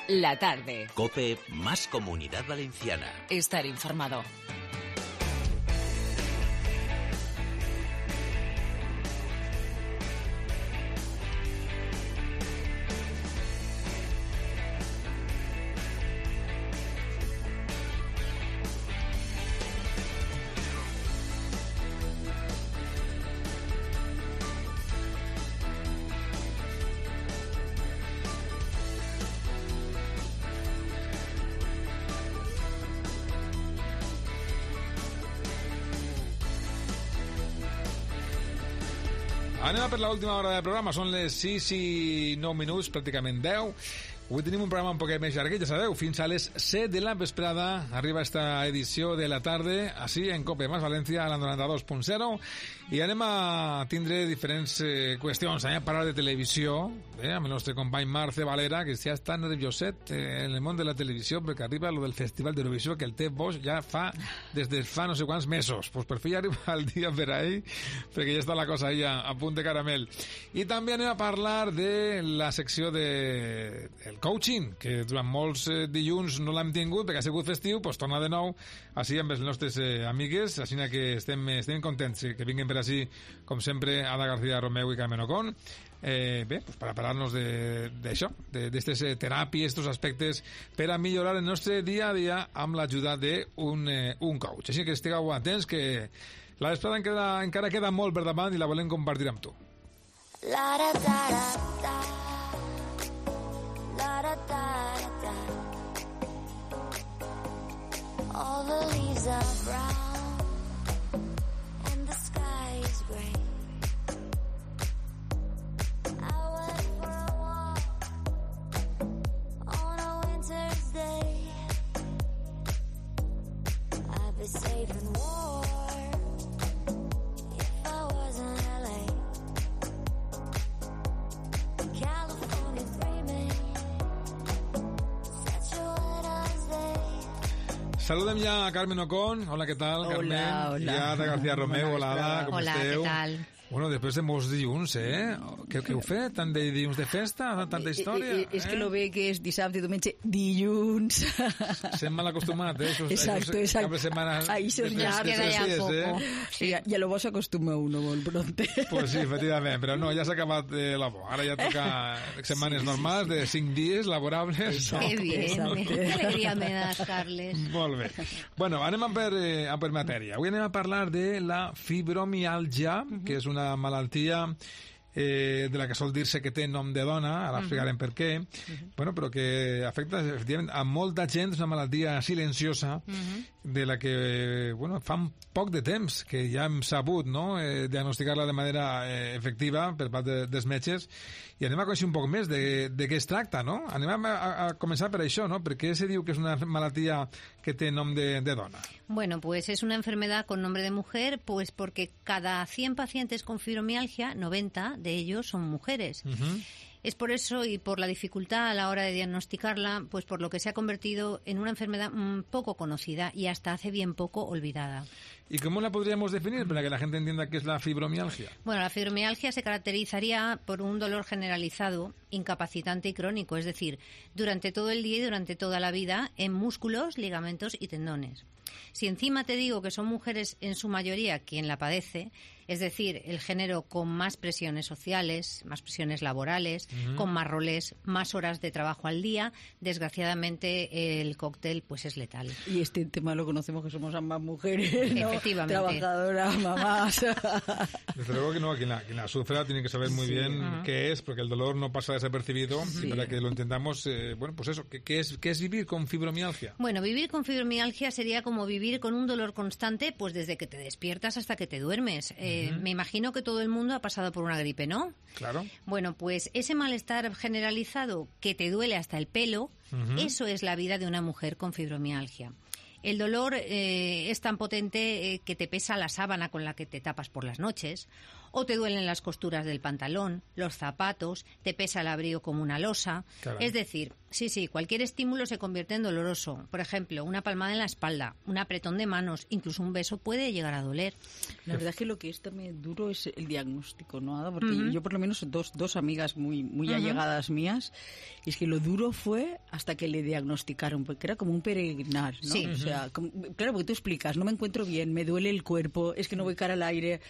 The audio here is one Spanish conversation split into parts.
la tarde. COPE más Comunidad Valenciana. Estar informado. Anem per l'última hora del programa, són les 6 i 9 minuts, pràcticament 10. Avui tenim un programa un poquet més llarguet, ja sabeu, fins a les 7 de la vesprada arriba esta edició de la tarda, així en COPE más València, a la 92.0, i anem a tindre diferents qüestions. Anem a parlar de televisió, amb el nostre company Marce Valera, que ja està nervioset en el món de la televisió, perquè arriba lo del Festival d'Eurovisió, que el té boix ja fa, des de fa no sé quants mesos. Pues per fi ja arriba el dia per ahí, perquè ja està la cosa ahí a punt de caramel. I també anem a parlar de la secció de el coaching, que durant molts dilluns no l'hem tingut perquè ha sigut festiu, doncs torna de nou així amb els nostres amigues, així que estem contents que vinguin per així, com sempre, Ada García Romeu i Carmen Ocon. Bé, pues per parlar-nos d'això, d'aquestes teràpies, aquests aspectes per a millorar el nostre dia a dia amb l'ajuda d'un coach. Així que estigueu atents, que la vesprada encara queda molt per davant i la volem compartir amb tu. La da da da da da da da. All the leaves are brown and the sky is gray. I went for a walk on a winter's day. I'd be safe and warm if I was in LA. California dreaming, such a winter's day. Saludem ja a Carmen Ocon. Hola, què tal, Carmen? Hola. I a Ada García Romeu. Hola, Ada, com esteu? Hola, què tal? Bueno, després de molts dilluns, Què heu fet? Tant de dilluns de festa? Tanta història? És que no ve que és dissabte i diumenge, dilluns. S'hem mal acostumat, Exacto. Cap de setmana Ahí se os de queda ya poco. Sí. Ya luego se acostuma uno molt pronto. Pues sí, efectivament, però no, ja s'ha acabat la bo. Ara ja toca setmanes normals de 5 dies laborables. Exacte, Qué bien, exacte. qué alegría me das, Carles. Molt bé. Bueno, anem per matèria. Avui anem a parlar de la fibromiàlgia, que és una malaltia de la que sol dir-se que té nom de dona, ara explicarem per què, bueno, però que afecta efectivament a molta gent, és una malaltia silenciosa de la que, bueno, fa poc de temps que ja hem sabut, no?, diagnosticar-la de manera efectiva per part dels metges, i anem a conèixer un poc més de què es tracta, no? Anem a començar per això, no? Per què se diu que és una malaltia que té nom de dona? Bueno, pues es una enfermedad con nombre de mujer, pues porque cada 100 pacientes con fibromialgia, 90 de ellos son mujeres. Es por eso y por la dificultad a la hora de diagnosticarla, pues por lo que se ha convertido en una enfermedad poco conocida y hasta hace bien poco olvidada. ¿Y cómo la podríamos definir para que la gente entienda qué es la fibromialgia? Bueno, la fibromialgia se caracterizaría por un dolor generalizado, incapacitante y crónico, es decir, durante todo el día y durante toda la vida en músculos, ligamentos y tendones. Si encima te digo que son mujeres en su mayoría quien la padece, es decir, el género con más presiones sociales, más presiones laborales, con más roles, más horas de trabajo al día, desgraciadamente el cóctel pues es letal. Y este tema lo conocemos que somos ambas mujeres, ¿no? Efectivamente. Trabajadoras, mamás. Desde luego que no, quien la sufra tiene que saber muy bien qué es, porque el dolor no pasa desapercibido, y para que lo entendamos, bueno, pues eso, ¿qué es vivir con fibromialgia? Bueno, vivir con fibromialgia sería como vivir con un dolor constante, pues desde que te despiertas hasta que te duermes. Me imagino que todo el mundo ha pasado por una gripe, ¿no? Claro. Bueno, pues ese malestar generalizado que te duele hasta el pelo, eso es la vida de una mujer con fibromialgia. El dolor es tan potente que te pesa la sábana con la que te tapas por las noches, o te duelen las costuras del pantalón, los zapatos, te pesa el abrigo como una losa. Caray. Es decir, sí, cualquier estímulo se convierte en doloroso. Por ejemplo, una palmada en la espalda, un apretón de manos, incluso un beso puede llegar a doler. La verdad es que lo que es también duro es el diagnóstico, ¿no, Ada? Porque yo por lo menos dos amigas muy allegadas mías, y es que lo duro fue hasta que le diagnosticaron, porque era como un peregrinar, ¿no? Sí. O sea, claro, porque tú explicas, no me encuentro bien, me duele el cuerpo, es que no voy cara al aire,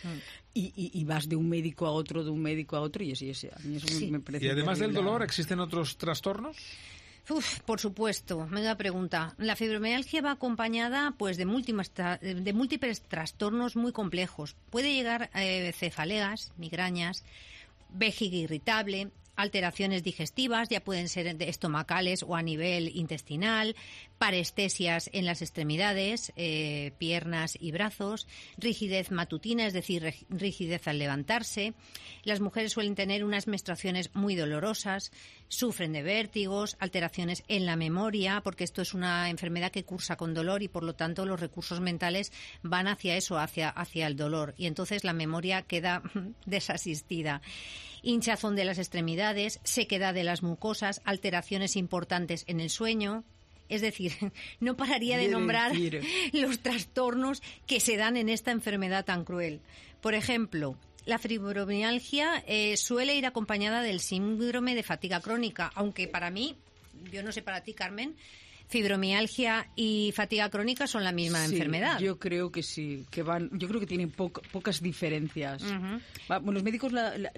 y vas de un médico a otro, y ese a mí eso me parece Y además del terrible. dolor, ¿existen otros trastornos? Uf, por supuesto, menuda pregunta. La fibromialgia va acompañada pues de múltiples trastornos muy complejos. Puede llegar cefaleas, migrañas, vejiga irritable, alteraciones digestivas, ya pueden ser estomacales o a nivel intestinal, parestesias en las extremidades, piernas y brazos, rigidez matutina, es decir, rigidez al levantarse. Las mujeres suelen tener unas menstruaciones muy dolorosas, sufren de vértigos, alteraciones en la memoria, porque esto es una enfermedad que cursa con dolor y por lo tanto los recursos mentales van hacia eso, hacia el dolor, y entonces la memoria queda desasistida. Hinchazón de las extremidades, sequedad de las mucosas, alteraciones importantes en el sueño. Es decir, no pararía de nombrar los trastornos que se dan en esta enfermedad tan cruel. Por ejemplo, la fibromialgia suele ir acompañada del síndrome de fatiga crónica, aunque para mí, yo no sé para ti, Carmen, fibromialgia y fatiga crónica son la misma enfermedad. Yo creo que sí, yo creo que tienen pocas diferencias. Los médicos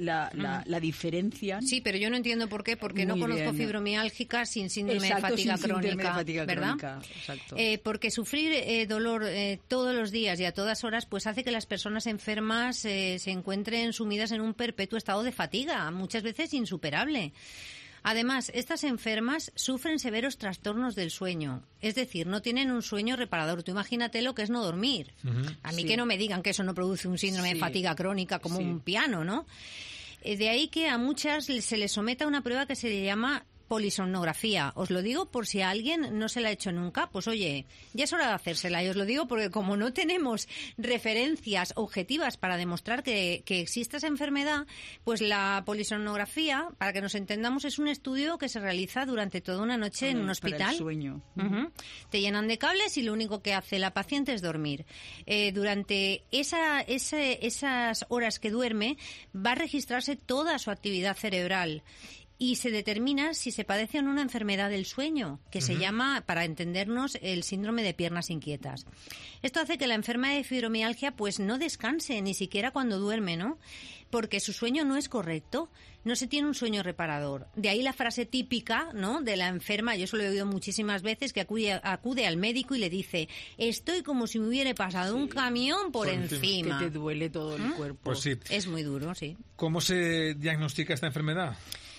la diferencian. Sí, pero yo no entiendo por qué, porque no conozco fibromialgia sin síndrome de fatiga crónica, ¿verdad? Exacto. Porque sufrir dolor todos los días y a todas horas pues hace que las personas enfermas se encuentren sumidas en un perpetuo estado de fatiga, muchas veces insuperable. Además, estas enfermas sufren severos trastornos del sueño. Es decir, no tienen un sueño reparador. Tú imagínate lo que es no dormir. A mí que no me digan que eso no produce un síndrome de fatiga crónica como un piano, ¿no? De ahí que a muchas se les someta a una prueba que se le llama polisomnografía. Os lo digo por si a alguien no se la ha hecho nunca, pues oye, ya es hora de hacérsela. Y os lo digo porque como no tenemos referencias objetivas para demostrar que existe esa enfermedad, pues la polisomnografía, para que nos entendamos, es un estudio que se realiza durante toda una noche en un hospital. Para el sueño. Te llenan de cables y lo único que hace la paciente es dormir. Durante esas horas que duerme va a registrarse toda su actividad cerebral y se determina si se padece o no una enfermedad del sueño, que se llama, para entendernos, el síndrome de piernas inquietas. Esto hace que la enferma de fibromialgia pues no descanse, ni siquiera cuando duerme, ¿no? Porque su sueño no es correcto, no se tiene un sueño reparador. De ahí la frase típica, ¿no?, de la enferma, yo eso lo he oído muchísimas veces, que acude al médico y le dice: estoy como si me hubiera pasado un camión por encima. Que te duele todo el cuerpo. Pues sí. Es muy duro, sí. ¿Cómo se diagnostica esta enfermedad?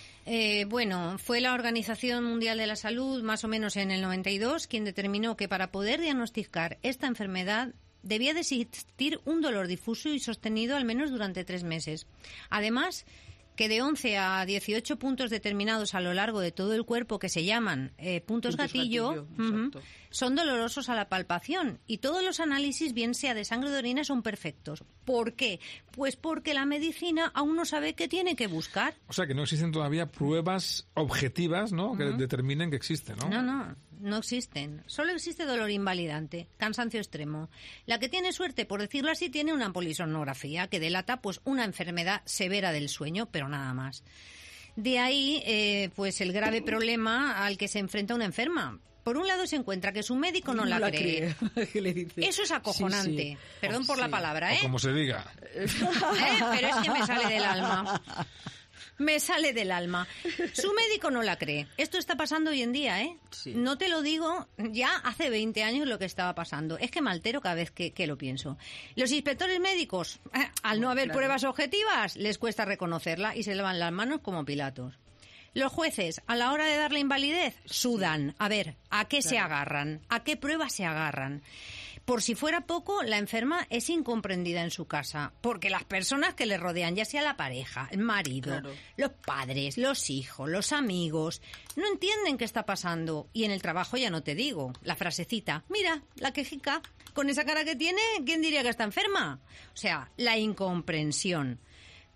Bueno, fue la Organización Mundial de la Salud, más o menos en el 92, quien determinó que para poder diagnosticar esta enfermedad debía de existir un dolor difuso y sostenido al menos durante 3 meses. Además, que de 11 a 18 puntos determinados a lo largo de todo el cuerpo, que se llaman puntos gatillo, son dolorosos a la palpación, y todos los análisis, bien sea de sangre o de orina, son perfectos. ¿Por qué? Pues porque la medicina aún no sabe qué tiene que buscar. O sea, que no existen todavía pruebas objetivas, ¿no?, que determinen que existe, ¿no? No existen. Solo existe dolor invalidante, cansancio extremo. La que tiene suerte, por decirlo así, tiene una polisomnografía que delata pues una enfermedad severa del sueño, pero nada más. De ahí pues el grave problema al que se enfrenta una enferma. Por un lado se encuentra que su médico no la cree. ¿Qué le dice? Eso es acojonante. Sí. Perdón por la palabra, ¿eh? O como se diga. Pero es que me sale del alma. Me sale del alma. Su médico no la cree. Esto está pasando hoy en día, ¿eh? Sí. No te lo digo ya hace 20 años lo que estaba pasando. Es que me altero cada vez que lo pienso. Los inspectores médicos, al no haber pruebas objetivas, les cuesta reconocerla y se lavan las manos como Pilatos. Los jueces, a la hora de darle invalidez, sudan. A ver, ¿a qué se agarran? ¿A qué pruebas se agarran? Por si fuera poco, la enferma es incomprendida en su casa, porque las personas que le rodean, ya sea la pareja, el marido, los padres, los hijos, los amigos, no entienden qué está pasando. Y en el trabajo ya no te digo, la frasecita: mira, la quejica, con esa cara que tiene, ¿quién diría que está enferma? O sea, la incomprensión.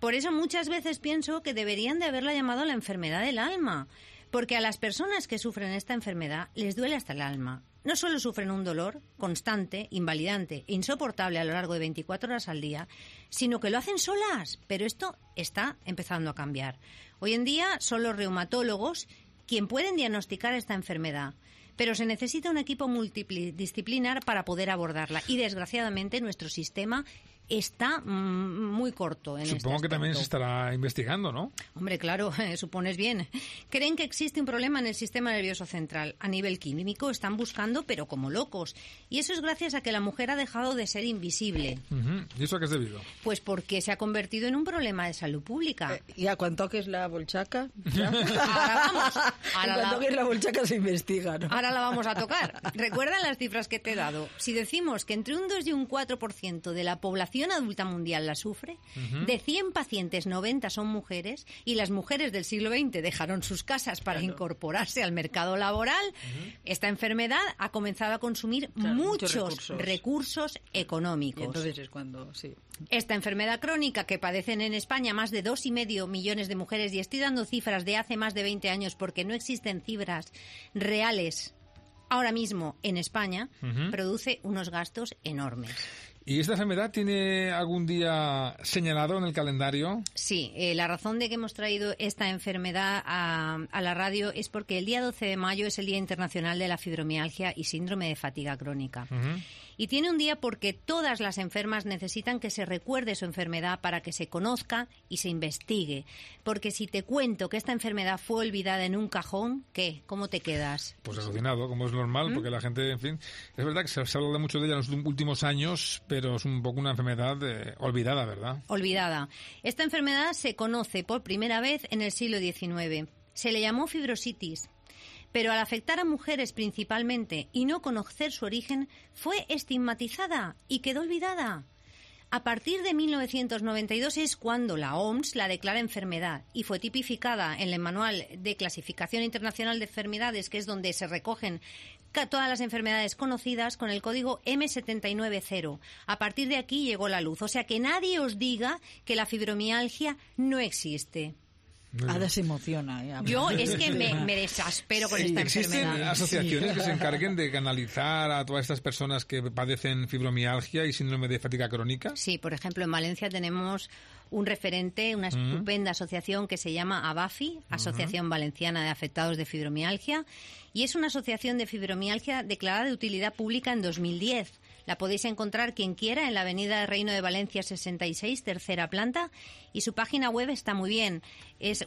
Por eso muchas veces pienso que deberían de haberla llamado la enfermedad del alma, porque a las personas que sufren esta enfermedad les duele hasta el alma. No solo sufren un dolor constante, invalidante e insoportable a lo largo de 24 horas al día, sino que lo hacen solas. Pero esto está empezando a cambiar. Hoy en día son los reumatólogos quien pueden diagnosticar esta enfermedad, pero se necesita un equipo multidisciplinar para poder abordarla. Y desgraciadamente nuestro sistema está muy corto en este Supongo que aspecto. también se estará investigando, ¿no? Hombre, claro, supones bien. Creen que existe un problema en el sistema nervioso central. A nivel químico están buscando, pero como locos. Y eso es gracias a que la mujer ha dejado de ser invisible. ¿Y eso a qué es debido? Pues porque se ha convertido en un problema de salud pública. Ya, cuando toques la bolchaca... ¿ya? Ahora vamos. Cuando toques la bolchaca se investiga, ¿no? Ahora la vamos a tocar. ¿Recuerdan las cifras que te he dado? Si decimos que entre un 2 y un 4% de la población adulta mundial la sufre, de 100 pacientes, 90 son mujeres, y las mujeres del siglo XX dejaron sus casas para incorporarse al mercado laboral, esta enfermedad ha comenzado a consumir muchos recursos económicos. Y entonces es cuando, sí. Esta enfermedad crónica que padecen en España más de 2,5 millones de mujeres, y estoy dando cifras de hace más de 20 años porque no existen cifras reales ahora mismo en España, produce unos gastos enormes. ¿Y esta enfermedad tiene algún día señalado en el calendario? Sí, la razón de que hemos traído esta enfermedad a la radio es porque el día 12 de mayo es el Día Internacional de la Fibromialgia y Síndrome de Fatiga Crónica. Y tiene un día porque todas las enfermas necesitan que se recuerde su enfermedad para que se conozca y se investigue. Porque si te cuento que esta enfermedad fue olvidada en un cajón, ¿qué? ¿Cómo te quedas? Pues alucinado, como es normal, porque la gente, en fin... Es verdad que se ha hablado mucho de ella en los últimos años, pero es un poco una enfermedad olvidada, ¿verdad? Olvidada. Esta enfermedad se conoce por primera vez en el siglo XIX. Se le llamó fibrositis. Pero al afectar a mujeres principalmente y no conocer su origen, fue estigmatizada y quedó olvidada. A partir de 1992 es cuando la OMS la declara enfermedad y fue tipificada en el Manual de Clasificación Internacional de Enfermedades, que es donde se recogen todas las enfermedades conocidas, con el código M790. A partir de aquí llegó la luz. O sea, que nadie os diga que la fibromialgia no existe. Ahora se emociona. Ya. Yo es que me desaspero con esta ¿Existen enfermedad. asociaciones que se encarguen de canalizar a todas estas personas que padecen fibromialgia y síndrome de fatiga crónica? Sí, por ejemplo, en Valencia tenemos un referente, una estupenda asociación que se llama ABAFI, Asociación Valenciana de Afectados de Fibromialgia, y es una asociación de fibromialgia declarada de utilidad pública en 2010. La podéis encontrar quien quiera en la avenida Reino de Valencia 66, tercera planta, y su página web está muy bien, es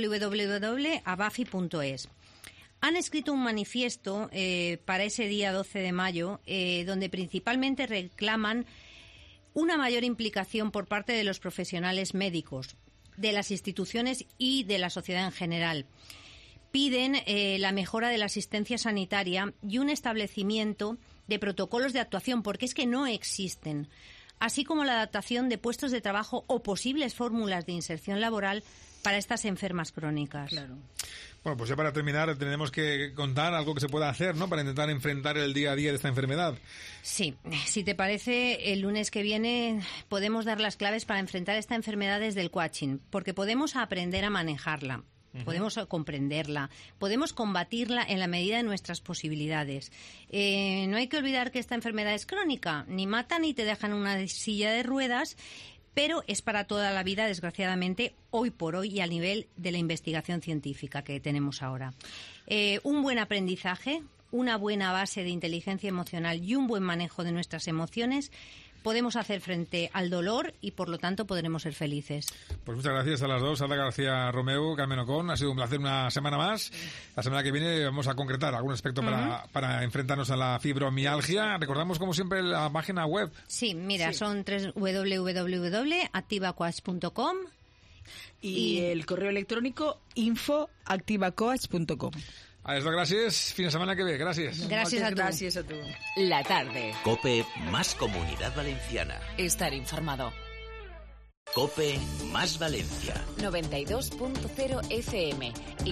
www.abafi.es. Han escrito un manifiesto para ese día 12 de mayo, donde principalmente reclaman una mayor implicación por parte de los profesionales médicos, de las instituciones y de la sociedad en general. Piden la mejora de la asistencia sanitaria y un establecimiento de protocolos de actuación, porque es que no existen, así como la adaptación de puestos de trabajo o posibles fórmulas de inserción laboral para estas enfermas crónicas. Claro. Bueno, pues ya para terminar tenemos que contar algo que se pueda hacer, ¿no?, para intentar enfrentar el día a día de esta enfermedad. Sí, si te parece, el lunes que viene podemos dar las claves para enfrentar esta enfermedad desde el coaching, porque podemos aprender a manejarla. Podemos comprenderla, podemos combatirla en la medida de nuestras posibilidades. No hay que olvidar que esta enfermedad es crónica, ni mata ni te deja en una silla de ruedas, pero es para toda la vida, desgraciadamente, hoy por hoy y a nivel de la investigación científica que tenemos ahora. Un buen aprendizaje, una buena base de inteligencia emocional y un buen manejo de nuestras emociones, podemos hacer frente al dolor y, por lo tanto, podremos ser felices. Pues muchas gracias a las dos, Ada García Romeu, Carmen Ocón. Ha sido un placer una semana más. La semana que viene vamos a concretar algún aspecto para enfrentarnos a la fibromialgia. Recordamos, como siempre, la página web. Sí, mira, son www.activacoach.com y el correo electrónico info@activacoach.com. A las dos, gracias. Fin de semana que ve. Gracias. Gracias a Moltes tu. gràcies a tu. La tarde. COPE más Comunidad Valenciana. Estar informado. COPE más Valencia. 92.0 FM y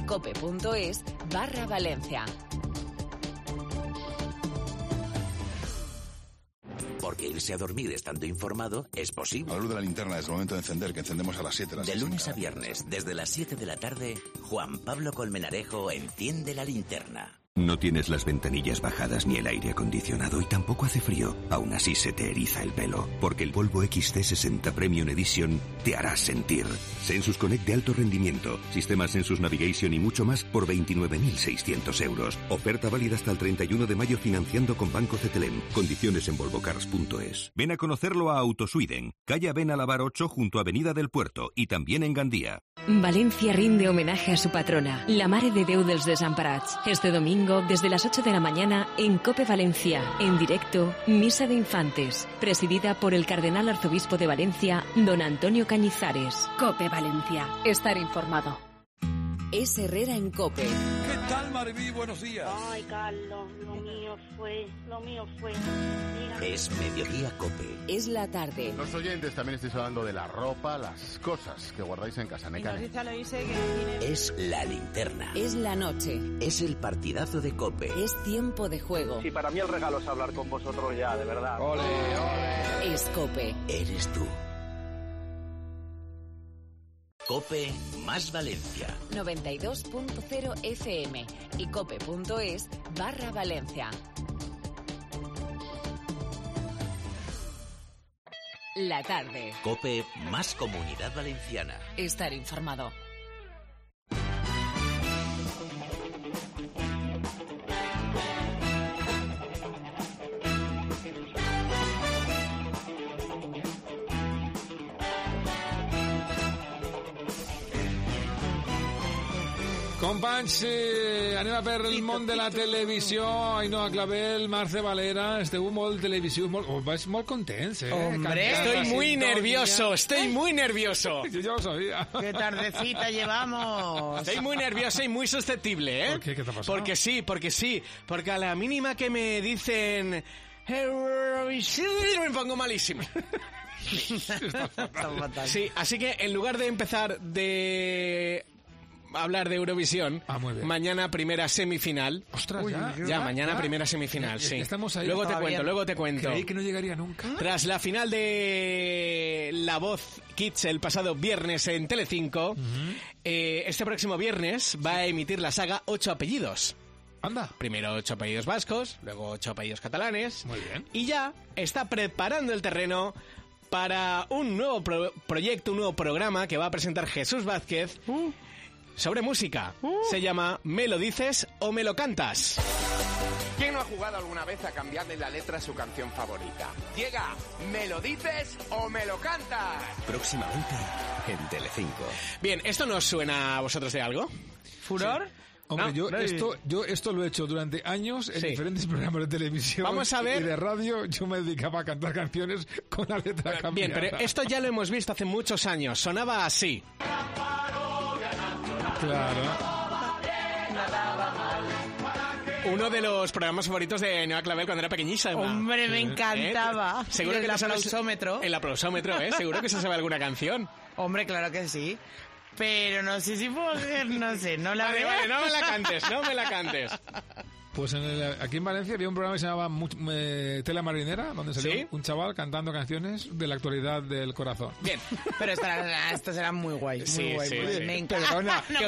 cope.es/Valencia. Porque irse a dormir estando informado es posible. La luz de la linterna es el momento de encender, que encendemos a las 7. De lunes a viernes, desde las 7 de la tarde, Juan Pablo Colmenarejo enciende la linterna. No tienes las ventanillas bajadas ni el aire acondicionado y tampoco hace frío. Aún así se te eriza el pelo, porque el Volvo XC60 Premium Edition te hará sentir. Sensus Connect de alto rendimiento, sistema Sensus Navigation y mucho más por 29.600 euros. Oferta válida hasta el 31 de mayo financiando con Banco Cetelem. Condiciones en volvocars.es. Ven a conocerlo a Autosweden, calle Benalabar 8 junto a Avenida del Puerto y también en Gandía. Valencia rinde homenaje a su patrona, la Mare de Déu dels Desemparats. Este domingo, desde las 8 de la mañana, en COPE Valencia, en directo, Misa de Infantes, presidida por el Cardenal Arzobispo de Valencia, don Antonio Cañizares. COPE Valencia. Estar informado. Es Herrera en COPE. ¿Qué tal, Maribí? Buenos días. Ay, Carlos, lo mío fue. Dígame. Es Mediodía Cope. Es la tarde. Los oyentes también estáis hablando de la ropa, las cosas que guardáis en casa. Es la linterna. Es la noche. Es el partidazo de Cope. Es tiempo de juego. Sí, para mí el regalo es hablar con vosotros ya, de verdad. ¡Ole, ole! Es COPE. Eres tú. Cope más Valencia. 92.0 FM y cope.es/Valencia. La tarde. Cope más Comunidad Valenciana. Estar informado. Companys, anem a per el món de la televisió. Ainhoa Clavel, Marce Valera, esteu molt televisius, vais molt contents, Hombre, estoy muy nervioso. Yo lo sabía. Qué tardecita llevamos. Estoy muy nervioso y muy susceptible, ¿Por qué? ¿Qué te ha pasado? Porque sí. Porque a la mínima que me dicen me pongo malísimo. Sí, así que en lugar de empezar de hablar de Eurovisión, mañana primera semifinal. Ostras, ya mañana primera semifinal, sí. Estamos ahí. Luego te cuento. Creí que no llegaría nunca. Tras la final de La Voz Kids el pasado viernes en Telecinco, este próximo viernes va a emitir la saga 8 apellidos. Anda. Primero 8 apellidos vascos, luego 8 apellidos catalanes. Muy bien. Y ya está preparando el terreno para un nuevo proyecto, un nuevo programa que va a presentar Jesús Vázquez sobre música. Se llama ¿Me lo dices o me lo cantas? ¿Quién no ha jugado alguna vez a cambiarle la letra a su canción favorita? Llega ¿Me lo dices o me lo cantas? Próximamente en Telecinco. Bien, ¿esto nos suena a vosotros de algo? ¿Furor? Sí. Hombre, yo esto lo he hecho durante años en diferentes programas de televisión. Vamos a ver. Y de radio. Yo me dedicaba a cantar canciones con la letra cambiada. Bien, pero esto ya lo hemos visto hace muchos años. Sonaba así. Claro. Uno de los programas favoritos de Ainhoa Clavel cuando era pequeñísima. Hombre, me encantaba. Seguro que el aplausómetro. El aplausómetro, Seguro que se sabe alguna canción. Hombre, claro que sí. Pero no sé si puedo ver, no sé, no la veo. Vale, no me la cantes. Pues aquí en Valencia había un programa que se llamaba Tela Marinera, donde salió un chaval cantando canciones de la actualidad del corazón. Bien. Pero estos eran muy guays. Sí. Me encanta. Perdona, que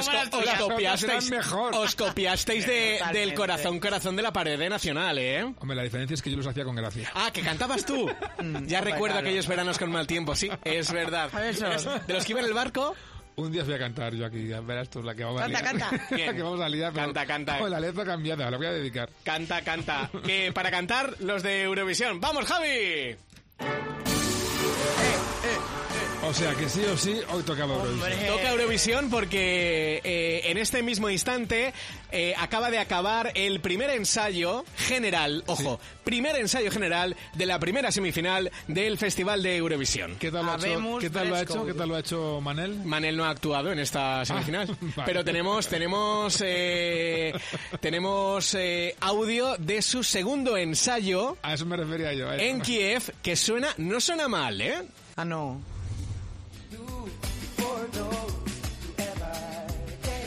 os copiasteis del corazón de la pared nacional, Hombre, la diferencia es que yo los hacía con gracia. Ah, ¿que cantabas tú? Ya recuerdo aquellos veranos con mal tiempo, sí, es verdad. De los que iban en el barco. Un día voy a cantar yo aquí, verás tú la que vamos a liar. Canta. La que vamos a liar. Canta. Con la letra cambiada, la voy a dedicar. Canta. Que para cantar los de Eurovisión. ¡Vamos, Javi! O sea que sí o sí, hoy tocaba Eurovisión. Toca Eurovisión porque en este mismo instante acaba de acabar el primer ensayo general, primer ensayo general de la primera semifinal del Festival de Eurovisión. ¿Qué tal lo ha hecho Manel? Manel no ha actuado en esta semifinal, vale. Pero tenemos audio de su segundo ensayo. A eso me refería yo. En Kiev, que no suena mal, Ah, no.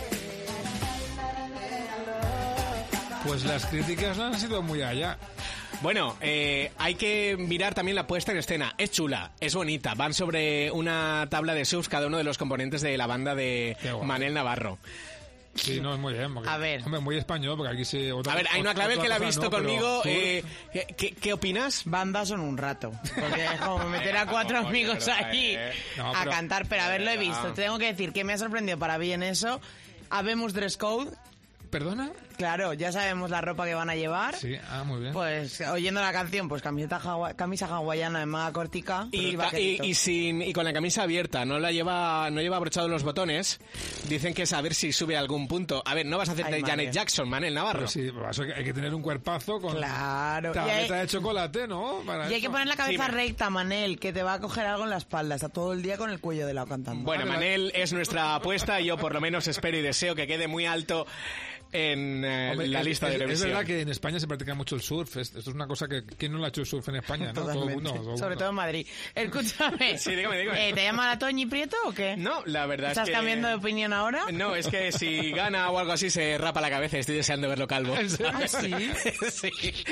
Pues las críticas no han sido muy allá. Bueno, hay que mirar también la puesta en escena. Es chula, es bonita. Van sobre una tabla de surf cada uno de los componentes de la banda de Manel Navarro. Sí, no, es muy bien. Porque, a ver. Hombre, muy español, porque aquí se... A ver, hay una clave que la ha visto conmigo. ¿Qué opinas? Banda son un rato. Porque es como meter a 4 amigos allí a cantar. Pero a ver, lo he visto. Te tengo que decir que me ha sorprendido para bien eso. Habemos dress code. ¿Perdona? Claro, ya sabemos la ropa que van a llevar. Sí, muy bien. Pues oyendo la canción, pues camisa hawaiana en manga cortica y con la camisa abierta, no lleva abrochado los botones. Dicen que es a ver si sube algún punto. A ver, no vas a hacer de Janet Jackson, Manel Navarro. Pero sí, eso hay que tener un cuerpazo con tableta de chocolate, ¿no? Y hay que poner la cabeza recta, Manel, que te va a coger algo en la espalda. Está todo el día con el cuello de lado cantando. Bueno, Manel es nuestra apuesta y yo por lo menos espero y deseo que quede muy alto en la lista de Eurovisión. Es verdad que en España se practica mucho el surf. Esto es una cosa que... ¿Quién no lo ha hecho el surf en España? ¿No? Todo el mundo. Sobre todo en Madrid. Escúchame. Sí, dígame. ¿Te llama la Toñi Prieto o qué? No, la verdad es que... ¿Estás cambiando de opinión ahora? No, es que si gana o algo así se rapa la cabeza. Estoy deseando verlo calvo. ¿Ah, sí? Sí.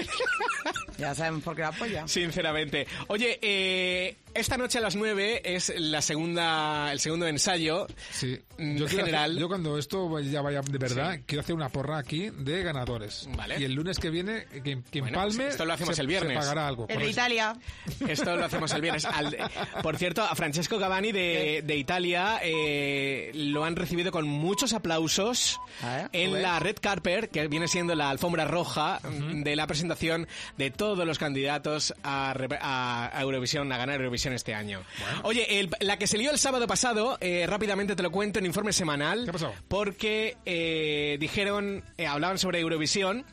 Ya sabemos por qué la apoya. Sinceramente. Oye, esta noche a las 9 es el segundo ensayo. Sí. General. Yo cuando esto ya vaya de verdad, quiero hacer una porra aquí de ganadores. Vale. Y el lunes que viene, quien palme, pues esto lo hacemos el viernes. Se pagará algo. El de Italia. Esto lo hacemos el viernes. Por cierto, a Francesco Gavani de Italia lo han recibido con muchos aplausos en la Red Carpet, que viene siendo la alfombra roja de la presentación de todos los candidatos a Eurovisión, a ganar Eurovisión este año. Bueno. Oye, la que se lió el sábado pasado, rápidamente te lo cuento en informe semanal. ¿Qué pasó? Porque hablaban sobre Eurovisión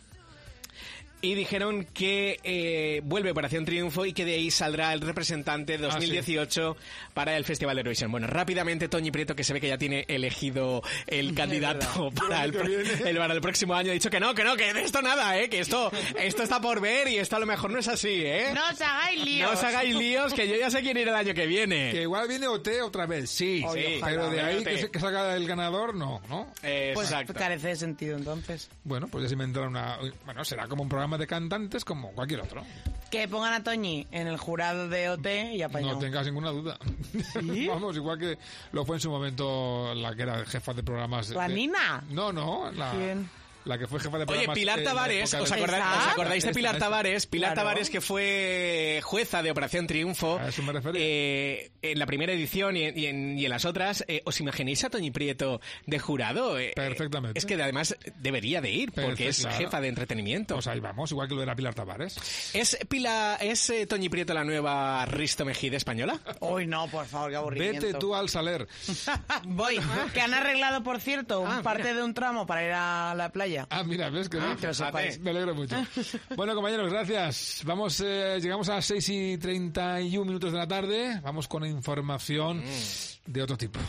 y dijeron que vuelve Operación Triunfo y que de ahí saldrá el representante 2018 para el Festival de Eurovisión. Bueno, rápidamente Toñi Prieto, que se ve que ya tiene elegido el candidato para el próximo año, ha dicho que de esto nada, que esto está por ver y esto a lo mejor no es así, No os hagáis líos. No os hagáis líos, que yo ya sé quién irá el año que viene. Que igual viene OT otra vez, sí, pero de ahí que salga el ganador, no. Pues carece de sentido, entonces. Bueno, pues ya se inventará bueno, será como un programa de cantantes como cualquier otro. Que pongan a Toñi en el jurado de OT y apañó. No tengas ninguna duda. ¿Sí? Vamos, igual que lo fue en su momento la que era jefa de programas. ¿La Nina? No, ¿Quién? La que fue jefa de programas. Oye, Pilar Tavares, ¿os acordáis de Pilar Tavares? Pilar Tavares, que fue jueza de Operación Triunfo. A eso me refería. En la primera edición y en las otras. ¿Os imagináis a Toñi Prieto de jurado? Perfectamente. Es que además debería de ir, porque es jefa de entretenimiento. Pues ahí vamos, igual que lo era Pilar Tavares. ¿Es Toñi Prieto la nueva Risto Mejide española? Uy, no, por favor, qué aburrimiento. Vete tú al Saler. Voy. Que han arreglado, por cierto, parte de un tramo para ir a la playa. Mira, ves que me alegro mucho. Bueno, compañeros, gracias. Vamos, llegamos a las 6:31 de la tarde. Vamos con información de otro tipo.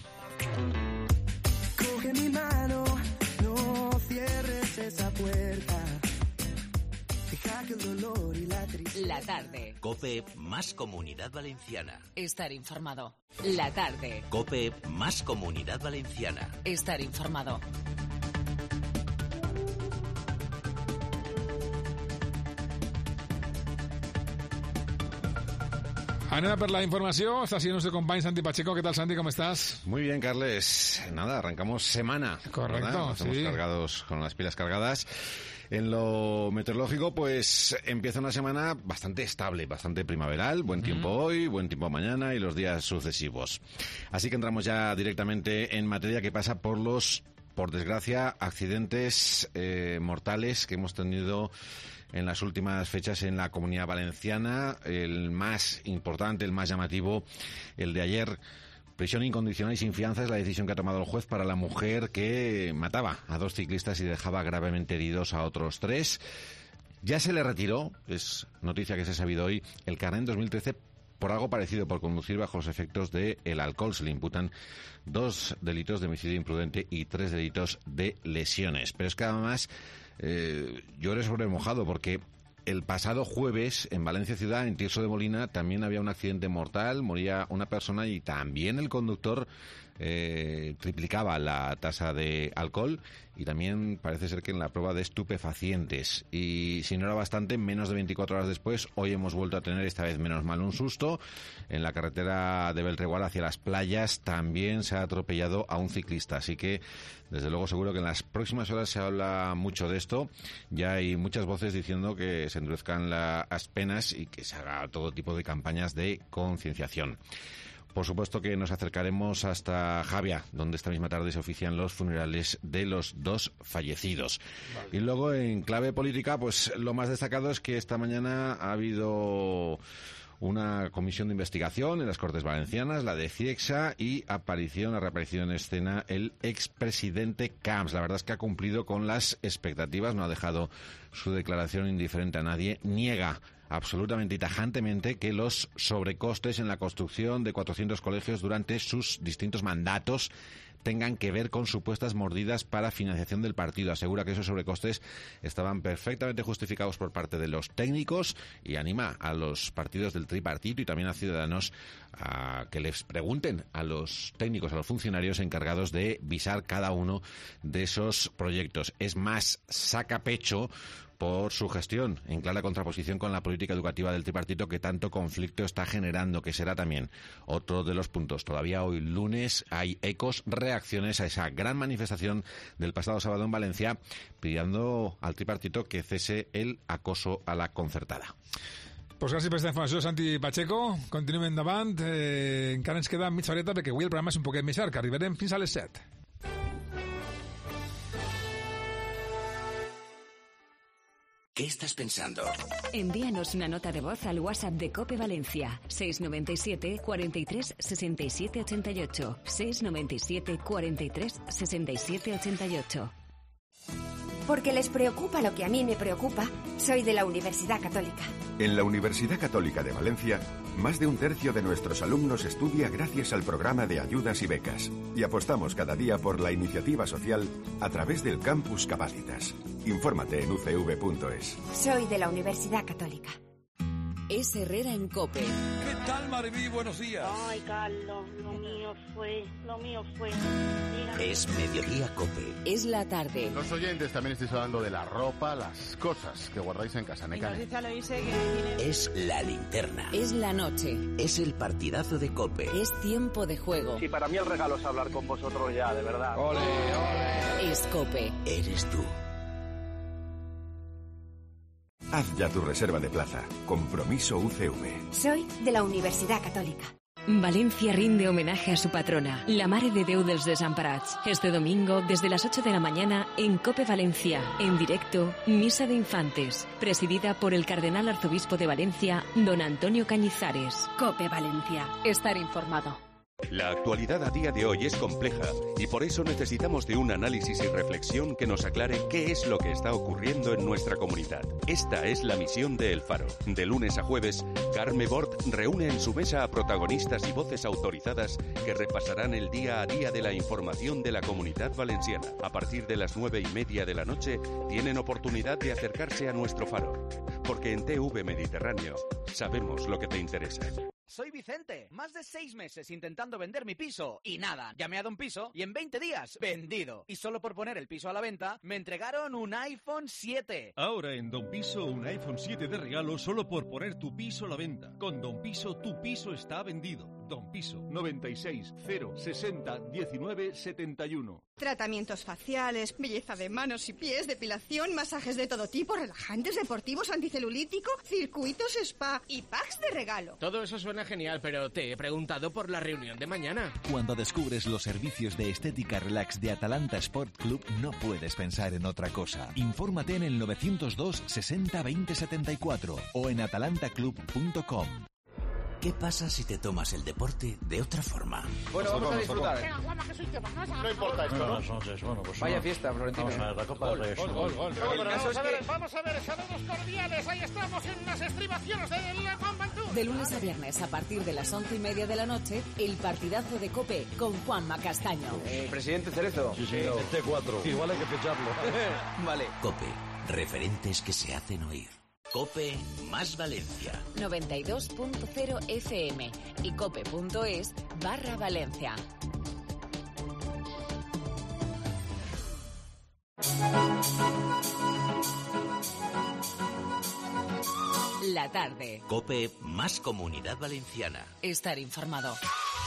Coge mi mano, no cierres esa puerta. Deja que el dolor y la tristeza. La tarde. COPE más Comunidad Valenciana. Estar informado. La tarde. COPE más Comunidad Valenciana. Estar informado. Anem per la informació. Està sent el nostre company Santi Pacheco. ¿Qué tal, Santi? ¿Cómo estás? Muy bien, Carles. Nada, arrancamos semana. Correcto, Estamos cargados, con las pilas cargadas. En lo meteorológico, pues empieza una semana bastante estable, bastante primaveral. Buen tiempo hoy, buen tiempo mañana y los días sucesivos. Así que entramos ya directamente en materia que pasa por por desgracia, accidentes mortales que hemos tenido en las últimas fechas en la Comunidad Valenciana. El más importante, el más llamativo, el de ayer. Prisión incondicional y sin fianza es la decisión que ha tomado el juez para la mujer que mataba a 2 ciclistas y dejaba gravemente heridos a otros 3. Ya se le retiró, es noticia que se ha sabido hoy, el carnet en 2013 por algo parecido, por conducir bajo los efectos del alcohol. Se le imputan 2 delitos de homicidio imprudente y 3 delitos de lesiones. Pero es que además lloré sobre mojado, porque el pasado jueves en Valencia Ciudad, en Tirso de Molina, también había un accidente mortal, moría una persona y también el conductor triplicaba la tasa de alcohol y también parece ser que en la prueba de estupefacientes. Y si no era bastante, menos de 24 horas después, hoy hemos vuelto a tener, esta vez menos mal, un susto. En la carretera de Belreguard hacia las playas también se ha atropellado a un ciclista. Así que, desde luego, seguro que en las próximas horas se habla mucho de esto. Ya hay muchas voces diciendo que se endurezcan las penas y que se haga todo tipo de campañas de concienciación. Por supuesto que nos acercaremos hasta Javia, donde esta misma tarde se ofician los funerales de los 2 fallecidos. Vale. Y luego, en clave política, pues lo más destacado es que esta mañana ha habido una comisión de investigación en las Cortes Valencianas, la de Ciegsa, y ha reaparecido en escena el expresidente Camps. La verdad es que ha cumplido con las expectativas, no ha dejado su declaración indiferente a nadie, niega absolutamente y tajantemente que los sobrecostes en la construcción de 400 colegios durante sus distintos mandatos tengan que ver con supuestas mordidas para financiación del partido. Asegura que esos sobrecostes estaban perfectamente justificados por parte de los técnicos y anima a los partidos del tripartito y también a Ciudadanos a que les pregunten a los técnicos, a los funcionarios encargados de visar cada uno de esos proyectos. Es más, saca pecho por su gestión, en clara contraposición con la política educativa del tripartito que tanto conflicto está generando, que será también otro de los puntos. Todavía hoy lunes hay ecos, reacciones a esa gran manifestación del pasado sábado en Valencia, pidiendo al tripartito que cese el acoso a la concertada. Pues gràcies per aquesta informació, Santi Pacheco. Continuem endavant. Encara ens queda mitja horeta perquè avui el programa és un poquet més llarg. Arribarem fins a les 7. ¿Qué estás pensando? Envíanos una nota de voz al WhatsApp de COPE Valencia, 697 43 67 88, 697 43 67 88. Porque les preocupa lo que a mí me preocupa, soy de la Universidad Católica. En la Universidad Católica de Valencia, más de un tercio de nuestros alumnos estudia gracias al programa de ayudas y becas. Y apostamos cada día por la iniciativa social a través del Campus Capacitas. Infórmate en ucv.es. Soy de la Universidad Católica. Es Herrera en COPE. ¿Qué tal, Maribí? Buenos días. Ay, Carlos, lo mío fue. Es Mediodía COPE. Es la tarde. Los oyentes también estáis hablando de la ropa, las cosas que guardáis en casa. Es la linterna. Es la noche. Es el partidazo de COPE. Es tiempo de juego. Sí, para mí el regalo es hablar con vosotros ya, de verdad. ¡Ole, ole! Es COPE. Eres tú. Haz ya tu reserva de plaza. Compromiso UCV. Soy de la Universidad Católica. Valencia rinde homenaje a su patrona, la Mare de Déu dels Desamparats. Este domingo, desde las 8 de la mañana, en COPE Valencia. En directo, Misa de Infantes, presidida por el Cardenal Arzobispo de Valencia, don Antonio Cañizares. COPE Valencia. Estar informado. La actualidad a día de hoy es compleja y por eso necesitamos de un análisis y reflexión que nos aclare qué es lo que está ocurriendo en nuestra comunidad. Esta es la misión de El Faro. De lunes a jueves, Carme Bort reúne en su mesa a protagonistas y voces autorizadas que repasarán el día a día de la información de la comunidad valenciana. A partir de las 9:30 de la noche, tienen oportunidad de acercarse a nuestro Faro. Porque en TV Mediterráneo sabemos lo que te interesa. Soy Vicente, más de 6 meses intentando vender mi piso y nada, llamé a Don Piso y en 20 días, vendido. Y solo por poner el piso a la venta, me entregaron un iPhone 7. Ahora en Don Piso, un iPhone 7 de regalo solo por poner tu piso a la venta. Con Don Piso, tu piso está vendido. Don Piso, 96 0 60 19 71. Tratamientos faciales, belleza de manos y pies, depilación, masajes de todo tipo, relajantes, deportivos, anticelulítico, circuitos spa y packs de regalo. Todo eso suena genial, pero te he preguntado por la reunión de mañana. Cuando descubres los servicios de estética relax de Atalanta Sport Club, no puedes pensar en otra cosa. Infórmate en el 902 60 20 74 o en atalantaclub.com. ¿Qué pasa si te tomas el deporte de otra forma? Bueno, vamos a disfrutar. Venga, Juanma, que soy que vamos a... No importa esto, ¿no? Buenas noches, bueno, pues... Vaya fiesta, Florentino. Vamos a ver, la Copa del Rey. Vamos a ver, saludos cordiales. Ahí estamos en unas estribaciones de la Juan Bantú. De lunes a viernes, a partir de las 11:30 de la noche, el partidazo de COPE con Juanma Castaño. Presidente Cerezo. Sí, señor. El T4. Igual hay que ficharlo. Vale. COPE. Referentes que se hacen oír. COPE más Valencia. 92.0 FM y cope.es/Valencia. la tarde. COPE más Comunidad Valenciana. Estar informado.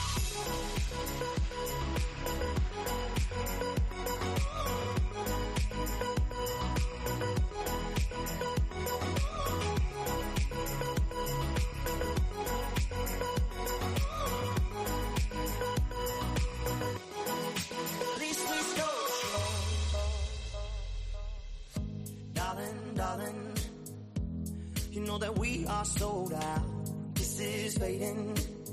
Darling, you know that we are sold out. This is fading,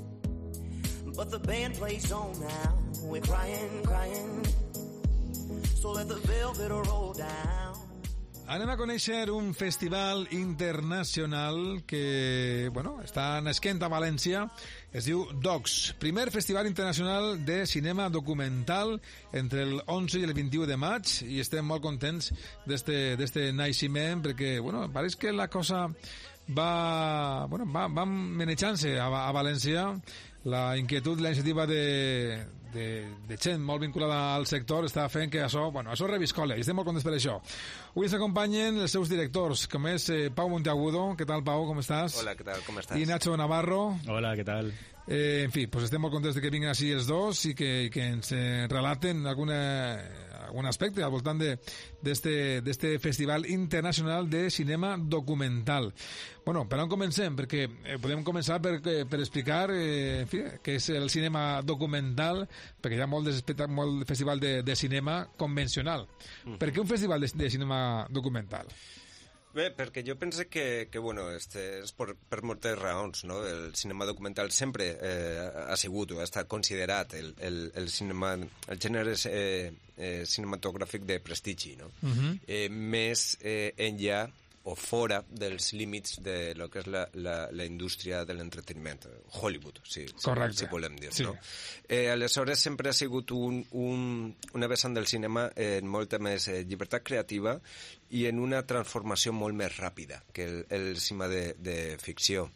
but the band plays on now. We're crying, so let the velvet roll down. Anem a conèixer un festival internacional que, bueno, està nasquent a València. Es diu DOCS, primer festival internacional de cinema documental entre el 11 i el 21 de maig, i estem molt contents d'este naixement perquè, bueno, pareix que la cosa va manejant-se a València. La inquietud, la iniciativa de gent molt vinculada al sector està fent que això reviscole, i estem molt contents per això. Avui ens acompanyen els seus directors, com és Pau Monteagudo. Què tal, Pau? Com estàs? Hola, què tal? Com estàs? I Nacho Navarro. Hola, què tal? En fi, pues estem molt contents de que vinguin així els dos i que ens relaten algun aspecte al voltant d'este Festival Internacional de Cinema Documental. Bueno, per on comencem? Perquè podem començar per explicar en fi, què és el cinema documental, perquè hi ha molt festival de cinema convencional. Per què un festival de cinema documental? Bé, perquè jo penso que bueno, és per moltes raons, no? El cinema documental sempre ha sigut o ha estat considerat el gènere cinematogràfic de prestigi, no? Més enllà o fora dels límits de lo que és la indústria de l'entreteniment, Hollywood, si volem dir, no? Aleshores sempre ha sigut una vessant del cinema en molta més llibertat creativa i en una transformació molt més ràpida que el cinema de ficció.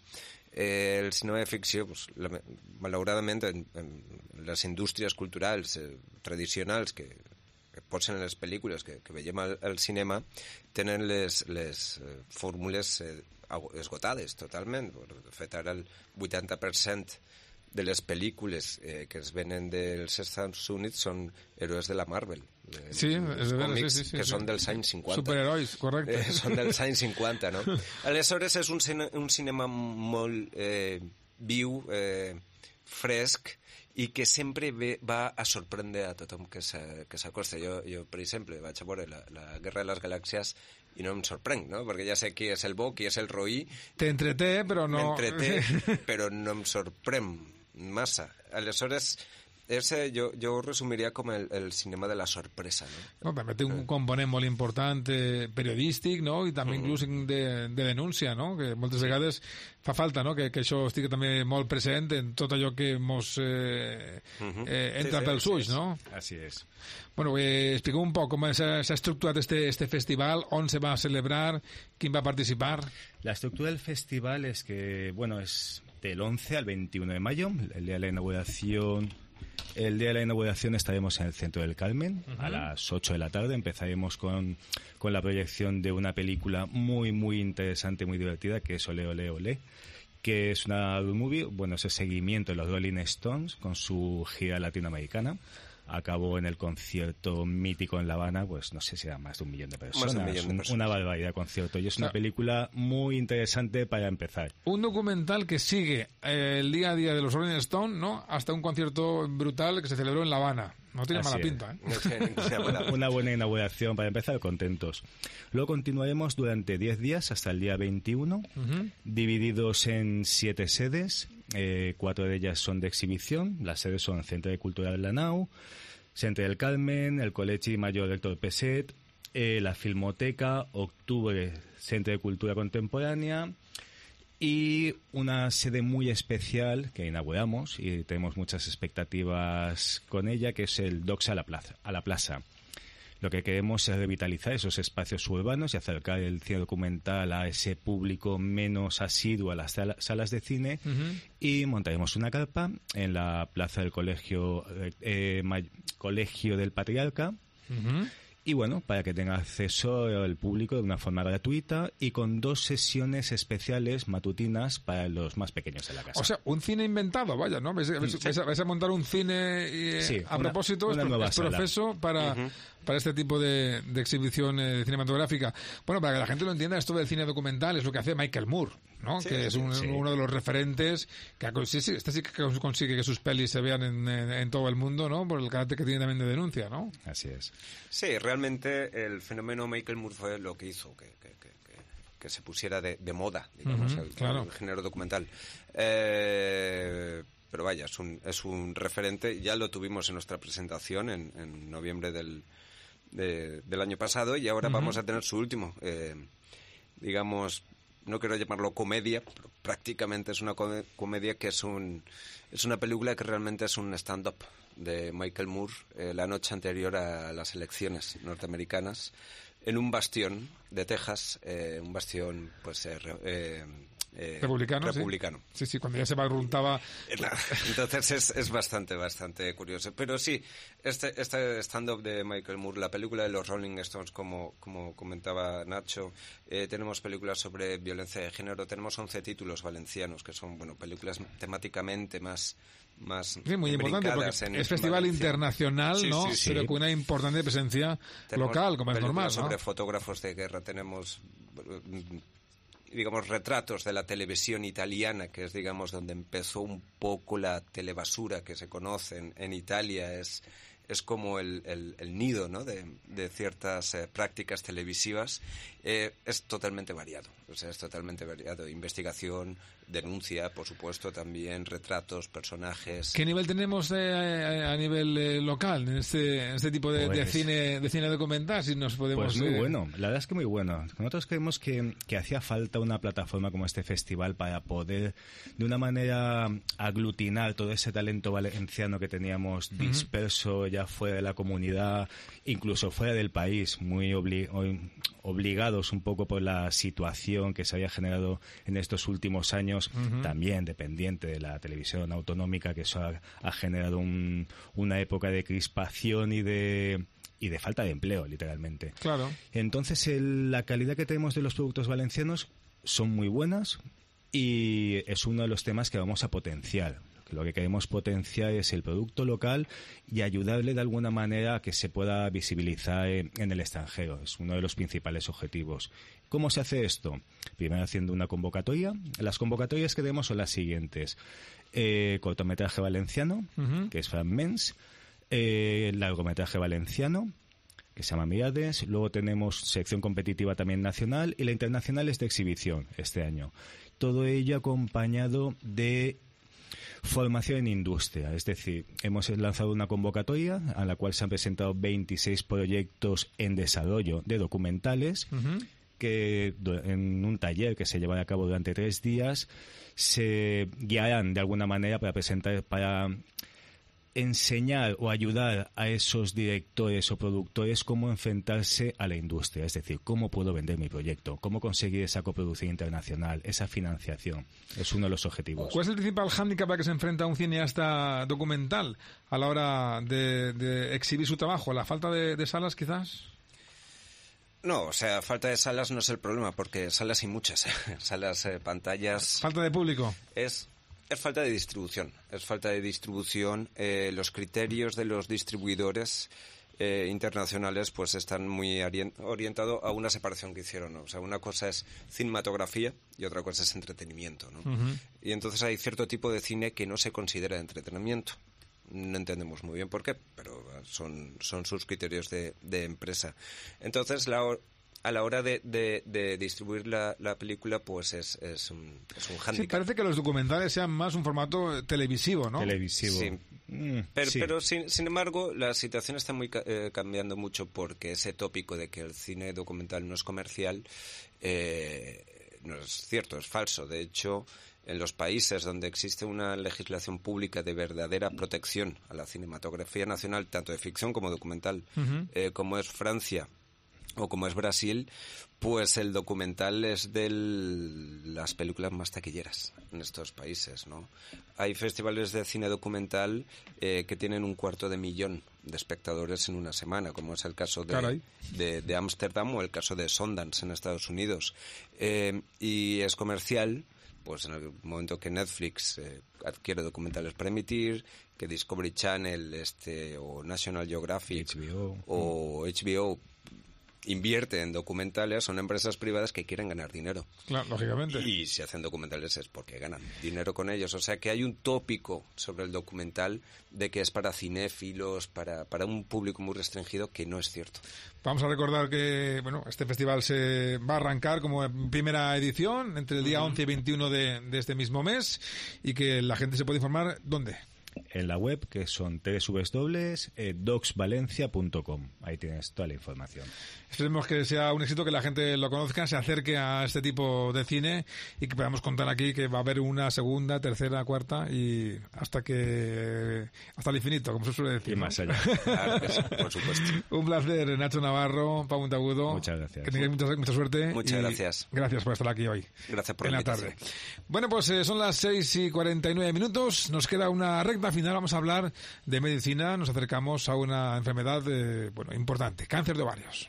El cinema de ficció, malauradament, en les indústries culturals tradicionals que posen les pel·lícules que veiem al cinema, tenen les fórmules esgotades totalment. De fet, ara el 80% de les pel·lícules que es venen dels Estats Units són herois de la Marvel. Sí, és veritat, sí. Que són dels anys 50. Superherois, correcte. Són dels anys 50, no? Aleshores és un cinema molt viu, fresc, i que sempre va a sorprendre a tothom que s'acosta. Jo, per exemple, vaig a veure la Guerra de les Galàxies i no em sorprenc, no? Perquè ja sé qui és el bo, qui és el roí. T'entreté, però no... M'entreté, però no em sorprèn massa. Aleshores, jo ho resumiria com el cinema de la sorpresa, no? No, també té un component molt important periodístic, no? I també inclús de denúncia, no? Que moltes vegades fa falta, no? Que això estigui també molt present en tot allò que mos entra pels ulls, no? Així és. Bueno, expliqueu un poc com s'ha estructurat este festival, on se va a celebrar, quién va a participar. La estructura del festival es que, bueno, es del 11 al 21 de mayo, el día de la inauguración. El día de la inauguración estaremos en el Centro del Carmen a las 8 de la tarde. Empezaremos con la proyección de una película muy, muy interesante, muy divertida, que es Ole, Ole, Ole, que es una road movie, bueno, es el seguimiento de los Rolling Stones con su gira latinoamericana. Acabó en el concierto mítico en La Habana, pues no sé si era más de 1 millón de personas. Una barbaridad de concierto. Y es una película muy interesante para empezar. Un documental que sigue el día a día de los Rolling Stones, ¿no? Hasta un concierto brutal que se celebró en La Habana. No tiene mala pinta, ¿eh? Una buena inauguración para empezar, contentos. Luego continuaremos durante 10 días hasta el día 21, divididos en 7 sedes. 4 de ellas son de exhibición. Las sedes son Centre de Cultura de la Nau, Centre del Carmen, el Col·legi Major Héctor Peset, la Filmoteca, Octubre, Centre de Cultura Contemporánea, y una sede muy especial que inauguramos y tenemos muchas expectativas con ella, que es el DOCS a la Plaza. Lo que queremos es revitalizar esos espacios urbanos y acercar el cine documental a ese público menos asiduo a las salas de cine, y montaremos una carpa en la plaza del Colegio del Patriarca, Y bueno, para que tenga acceso el público de una forma gratuita y con 2 sesiones especiales matutinas para los más pequeños de la casa. O sea, un cine inventado, vaya, ¿no? Vais a montar un cine a propósito, es profeso para este tipo de exhibición cinematográfica. Bueno, para que la gente lo entienda, esto del cine documental es lo que hace Michael Moore, ¿no? Que es uno de los referentes que este sí que consigue que sus pelis se vean en todo el mundo, ¿no? Por el carácter que tiene también de denuncia, ¿no? Así es. Sí, realmente el fenómeno Michael Moore fue lo que hizo que se pusiera de moda, digamos, el género documental. Pero vaya, es un referente. Ya lo tuvimos en nuestra presentación en noviembre del año pasado, y ahora vamos a tener su último, digamos, no quiero llamarlo comedia, pero prácticamente es una comedia que es una película que realmente es un stand-up de Michael Moore la noche anterior a las elecciones norteamericanas en un bastión de Texas, un bastión pues republicano. Sí, cuando ya se barruntaba. Entonces es bastante curioso. Pero sí, este stand-up de Michael Moore, la película de los Rolling Stones, como comentaba Nacho, tenemos películas sobre violencia de género, tenemos 11 títulos valencianos, que son películas temáticamente más muy importante, porque es festival internacional, ¿no? Pero con una importante presencia local, como es normal, ¿no? Sobre fotógrafos de guerra, tenemos digamos retratos de la televisión italiana, que es digamos donde empezó un poco la telebasura que se conoce en Italia, es como el nido, ¿no? de ciertas prácticas televisivas. Es totalmente variado, investigación, denuncia, por supuesto, también retratos, personajes. ¿Qué nivel tenemos a nivel local en este tipo de cine documental? Si nos podemos... Pues muy bueno, la verdad es que muy bueno. Nosotros creemos que hacía falta una plataforma como este festival para poder de una manera aglutinar todo ese talento valenciano que teníamos disperso ya fuera de la comunidad, incluso fuera del país, muy obligados un poco por la situación que se había generado en estos últimos años, también dependiente de la televisión autonómica, que eso ha generado una época de crispación y de falta de empleo, literalmente. Claro. Entonces, la calidad que tenemos de los productos valencianos son muy buenas y es uno de los temas que vamos a potenciar. Lo que queremos potenciar es el producto local y ayudarle de alguna manera a que se pueda visibilizar en el extranjero. Es uno de los principales objetivos. ¿Cómo se hace esto? Primero haciendo una convocatoria. Las convocatorias que tenemos son las siguientes. Cortometraje valenciano, que es Fragments. Largometraje valenciano, que se llama Mirades. Luego tenemos sección competitiva también nacional, y la internacional es de exhibición este año. Todo ello acompañado de formación en industria, es decir, hemos lanzado una convocatoria a la cual se han presentado 26 proyectos en desarrollo de documentales que en un taller que se llevará a cabo durante 3 días se guiarán de alguna manera para enseñar o ayudar a esos directores o productores cómo enfrentarse a la industria, es decir, cómo puedo vender mi proyecto, cómo conseguir esa coproducción internacional, esa financiación. Es uno de los objetivos. ¿Cuál es el principal hándicap a que se enfrenta un cineasta documental a la hora de exhibir su trabajo? ¿La falta de salas, quizás? No, o sea, falta de salas no es el problema, porque salas hay muchas. Salas, pantallas... ¿Falta de público? Es falta de distribución. Los criterios de los distribuidores internacionales pues están muy orientados a una separación que hicieron, ¿no? O sea, una cosa es cinematografía y otra cosa es entretenimiento, ¿no? Y entonces hay cierto tipo de cine que no se considera entretenimiento. No entendemos muy bien por qué, pero son sus criterios de empresa. Entonces, a la hora de distribuir la película, pues es un hándicap. Sí, parece que los documentales sean más un formato televisivo, ¿no? Televisivo. Sí. Pero sin embargo, la situación está muy cambiando mucho, porque ese tópico de que el cine documental no es comercial no es cierto, es falso. De hecho, en los países donde existe una legislación pública de verdadera protección a la cinematografía nacional, tanto de ficción como documental, como es Francia o como es Brasil, pues el documental es de las películas más taquilleras en estos países, ¿no? Hay festivales de cine documental que tienen 250.000 espectadores en una semana, como es el caso de Ámsterdam o el caso de Sundance en Estados Unidos. Y es comercial, pues en el momento que Netflix adquiere documentales para emitir, que Discovery Channel o National Geographic o HBO invierte en documentales, son empresas privadas que quieren ganar dinero. Claro, lógicamente. Y si hacen documentales es porque ganan dinero con ellos. O sea que hay un tópico sobre el documental de que es para cinéfilos, para un público muy restringido, que no es cierto. Vamos a recordar que este festival se va a arrancar como primera edición entre el día 11 y 21 de este mismo mes, y que la gente se puede informar ¿dónde? En la web, que son www.docsvalencia.com. Ahí tienes toda la información. Esperemos que sea un éxito, que la gente lo conozca, se acerque a este tipo de cine y que podamos contar aquí que va a haber una segunda, tercera, cuarta y hasta el infinito, como se suele decir. Y más allá. Claro que sí, por supuesto. Un placer, Nacho Navarro, Pau Monteagudo. Muchas gracias. Que tengáis mucha suerte. Muchas gracias. Gracias por estar aquí hoy. Gracias por en la tarde. Bueno, pues son las 6:49. Nos queda una recta final. Vamos a hablar de medicina. Nos acercamos a una enfermedad importante, cáncer de ovarios.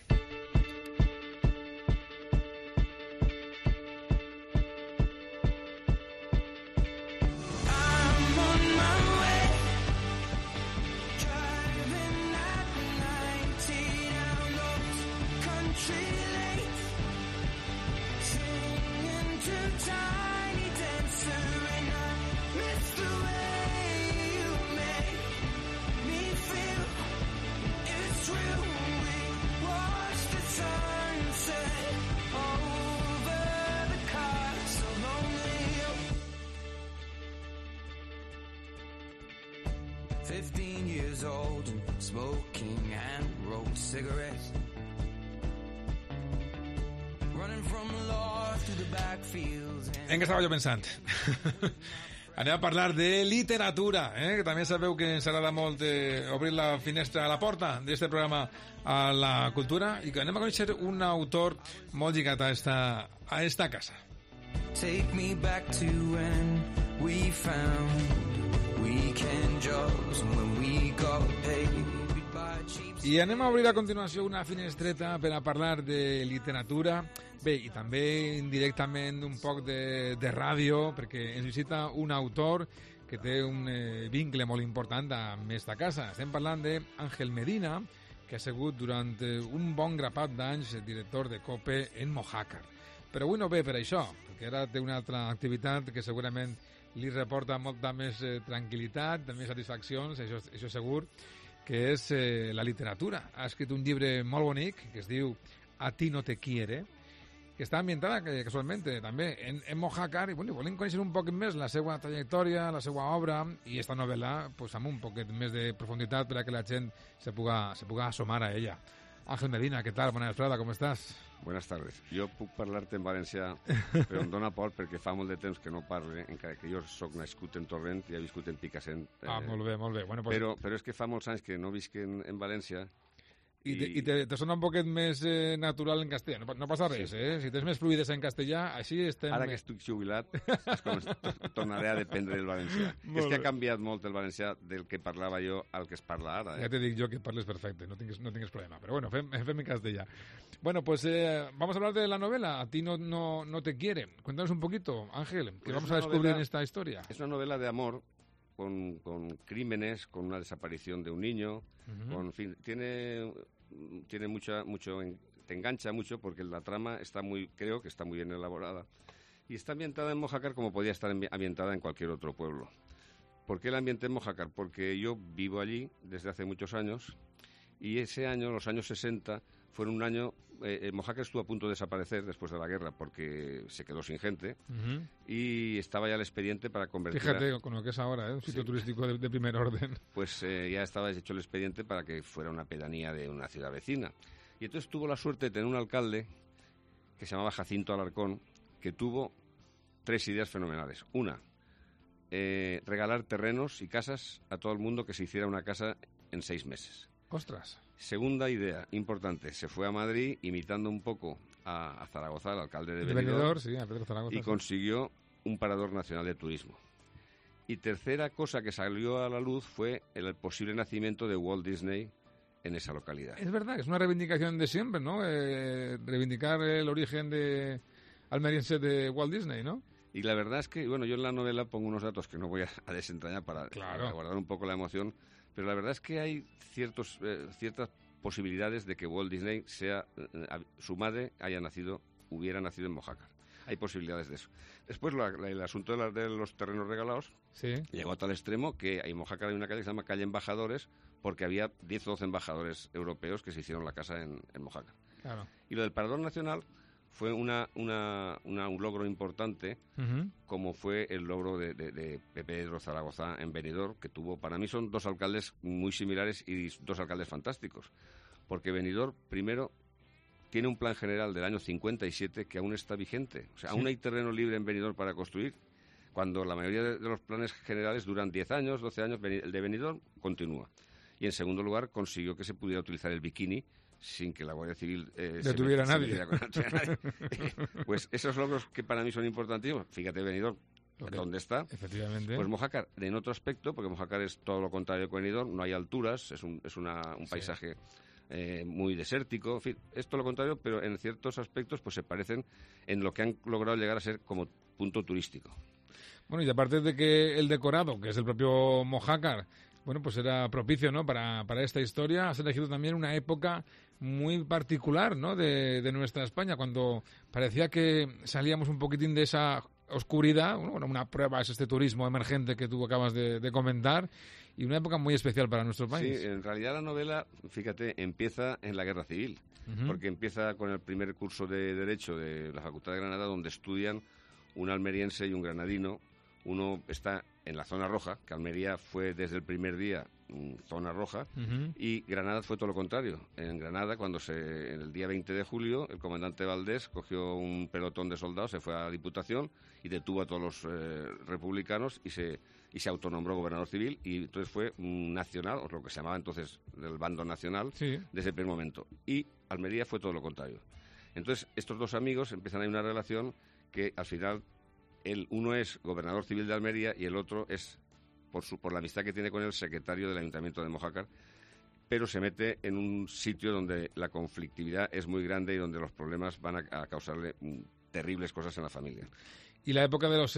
En què estava jo pensant? Anem a parlar de literatura, que també sabeu que ens agrada molt obrir la finestra a la porta d'aquest programa a la cultura, i que anem a conèixer un autor molt lligat a esta casa. Take me back to when we found weekend jobs and when we got paid. I anem a obrir a continuació una finestreta per a parlar de literatura, bé, i també indirectament un poc de ràdio, perquè ens visita un autor que té un vincle molt important amb esta casa. Estem parlant d'Àngel Medina, que ha sigut durant un bon grapat d'anys director de COPE en Mojácar. Però avui no ve per això, perquè ara té una altra activitat que segurament li reporta molta més tranquil·litat, més satisfaccions, això segur, que és la literatura. Ha escrit un llibre molt bonic que es diu A ti no te quiere, que està ambientada casualment també en Mojácar, i volem conèixer un poc més la seva trajectòria, la seva obra i esta novel·la amb un poquet més de profunditat per a que la gent se puga asomar a ella. Ángel Medina, ¿qué tal? Buenas tardes, ¿cómo estás? Buenas tardes. Jo puc parlar-te en valencià, però em dóna por perquè fa molt de temps que no parle, encara que jo soc nascut en Torrent i he viscut en Picassent. Molt bé, molt bé. Bueno, pues... però és que fa molts anys que no visc en València. I te sona un poquet més natural en castellà. No passa res, Si tens més fluïdes en castellà, així estem... Ara que estic jubilat, tornaré a dependre del valencià. És que ha canviat molt el valencià del que parlava jo al que es parla ara. Ja te dic jo que parles perfecte, no tingues problema. Pero bueno, fem en castellà. Bueno, pues vamos a hablar de la novela A ti no te quiere. Cuéntanos un poquito, Ángel, que vamos a descubrir en esta historia. Es una novela de amor con crímenes, con una desaparición de un niño, en fin, tiene te engancha mucho porque la trama creo que está muy bien elaborada y está ambientada en Mojácar como podía estar ambientada en cualquier otro pueblo. ¿Por qué la ambienté en Mojácar? Porque yo vivo allí desde hace muchos años y ese año, los años 60, fueron un año... Mojácar estuvo a punto de desaparecer después de la guerra porque se quedó sin gente y estaba ya el expediente para convertir... Fíjate con lo que es ahora, un sitio turístico de primer orden. Pues ya estaba hecho el expediente para que fuera una pedanía de una ciudad vecina. Y entonces tuvo la suerte de tener un alcalde que se llamaba Jacinto Alarcón, que tuvo 3 ideas fenomenales. Una, regalar terrenos y casas a todo el mundo que se hiciera una casa en 6 meses. ¡Ostras! Segunda idea importante, se fue a Madrid imitando un poco a Zaragoza, al alcalde de Benidorm, sí, a Pedro Zaragoza, y consiguió un parador nacional de turismo. Y tercera cosa que salió a la luz fue el posible nacimiento de Walt Disney en esa localidad. Es verdad, es una reivindicación de siempre, ¿no? Reivindicar el origen almeriense de Walt Disney, ¿no? Y la verdad es que, bueno, yo en la novela pongo unos datos que no voy a desentrañar para guardar un poco la emoción, pero la verdad es que hay ciertas posibilidades de que Walt Disney su madre hubiera nacido en Mojácar. Hay posibilidades de eso. Después el asunto de los terrenos regalados llegó a tal extremo que en Mojácar hay una calle que se llama Calle Embajadores, porque había 10 o 12 embajadores europeos que se hicieron la casa en Mojácar. Claro. Y lo del Parador Nacional fue un logro importante, como fue el logro de Pedro Zaragoza en Benidorm, que tuvo, para mí son dos alcaldes muy similares y dos alcaldes fantásticos, porque Benidorm, primero, tiene un plan general del año 57 que aún está vigente. O sea, aún hay terreno libre en Benidorm para construir, cuando la mayoría de los planes generales duran 10 años, 12 años, el de Benidorm continúa. Y en segundo lugar, consiguió que se pudiera utilizar el bikini sin que la Guardia Civil detuviera a nadie. Pues esos logros que para mí son importantísimos. Fíjate, Benidorm, ¿dónde está? Efectivamente. Pues Mojácar, en otro aspecto, porque Mojácar es todo lo contrario que Benidorm, no hay alturas, es un paisaje muy desértico, en fin, es todo lo contrario, pero en ciertos aspectos pues se parecen en lo que han logrado llegar a ser como punto turístico. Bueno, y aparte de que el decorado, que es el propio Mojácar, bueno, pues era propicio, ¿no?, para esta historia, has elegido también una época muy particular, ¿no?, de nuestra España, cuando parecía que salíamos un poquitín de esa oscuridad. Bueno, una prueba es este turismo emergente que tú acabas de comentar, y una época muy especial para nuestro país. Sí, en realidad la novela, fíjate, empieza en la Guerra Civil, porque empieza con el primer curso de Derecho de la Facultad de Granada, donde estudian un almeriense y un granadino. Uno está en la zona roja, que Almería fue desde el primer día zona roja, y Granada fue todo lo contrario. En Granada, en el día 20 de julio, el comandante Valdés cogió un pelotón de soldados, se fue a la Diputación y detuvo a todos los republicanos y se autonombró gobernador civil, y entonces fue nacional, o lo que se llamaba entonces del bando nacional, desde el primer momento. Y Almería fue todo lo contrario. Entonces, estos dos amigos empiezan a una relación que al final uno es gobernador civil de Almería y el otro es, por la amistad que tiene con el secretario del Ayuntamiento de Mojácar, pero se mete en un sitio donde la conflictividad es muy grande y donde los problemas van a causarle terribles cosas en la familia. Y la época de los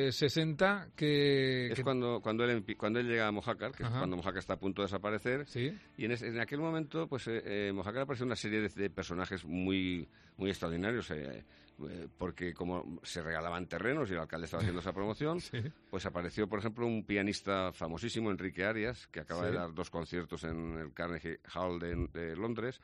60, es cuando él llega a Mojácar, que es cuando Mojácar está a punto de desaparecer. Y en aquel momento, pues Mojácar apareció una serie de personajes muy, muy extraordinarios, porque como se regalaban terrenos y el alcalde estaba haciendo esa promoción, pues apareció, por ejemplo, un pianista famosísimo, Enrique Arias, que acaba de dar 2 conciertos en el Carnegie Hall de Londres.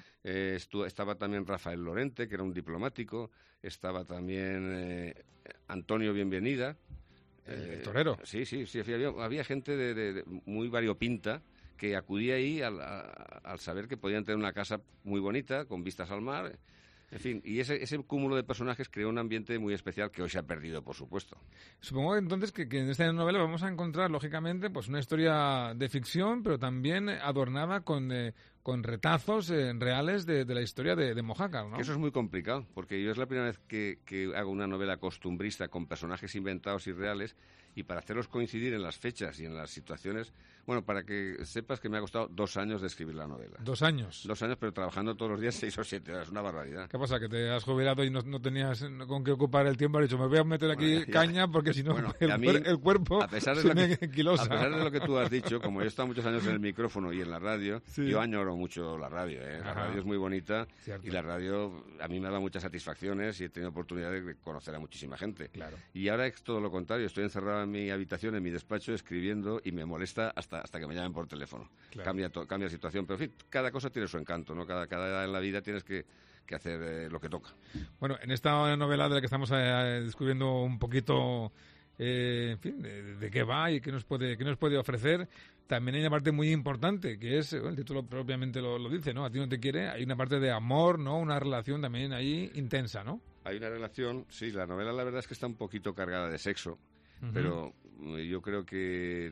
Estaba también Rafael Lorente, que era un diplomático. Estaba también Antonio Bienvenida. El torero. Sí, había gente de muy variopinta que acudía ahí al saber que podían tener una casa muy bonita, con vistas al mar. En fin, y ese cúmulo de personajes creó un ambiente muy especial que hoy se ha perdido, por supuesto. Supongo entonces que en esta novela vamos a encontrar, lógicamente, pues una historia de ficción, pero también adornada con retazos reales de la historia de Mojácar, ¿no? Eso es muy complicado, porque yo es la primera vez que hago una novela costumbrista con personajes inventados y reales, y para hacerlos coincidir en las fechas y en las situaciones, bueno, para que sepas que me ha costado 2 años de escribir la novela. 2 años. 2 años, pero trabajando todos los días 6 o 7 horas, una barbaridad. ¿Qué pasa? ¿Que te has jubilado y no tenías con qué ocupar el tiempo? Has dicho, me voy a meter aquí caña porque si no el cuerpo a pesar de lo que tú has dicho, como yo he estado muchos años en el micrófono y en la radio, yo añoro mucho la radio. La radio es muy bonita. Cierto. Y la radio a mí me ha dado muchas satisfacciones y he tenido oportunidad de conocer a muchísima gente. Claro. Y ahora es todo lo contrario, estoy encerrado en mi habitación, en mi despacho, escribiendo, y me molesta hasta que me llamen por teléfono. Claro. Cambia la situación, pero en fin, cada cosa tiene su encanto, ¿no? Cada edad en la vida tienes que hacer lo que toca. Bueno, en esta novela de la que estamos descubriendo un poquito, en fin, de qué va y qué nos puede ofrecer, también hay una parte muy importante, que es, el título propiamente lo dice, ¿no? A ti no te quiere, hay una parte de amor, ¿no? Una relación también ahí intensa, ¿no? Hay una relación, sí, la novela la verdad es que está un poquito cargada de sexo, pero yo creo que